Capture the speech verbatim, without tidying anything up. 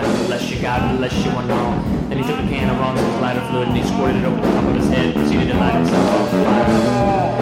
God bless you, God bless you, one and all. Then he took a can of rum and lighter fluid and he squirted it over the top of his head, proceeded to light himself on fire.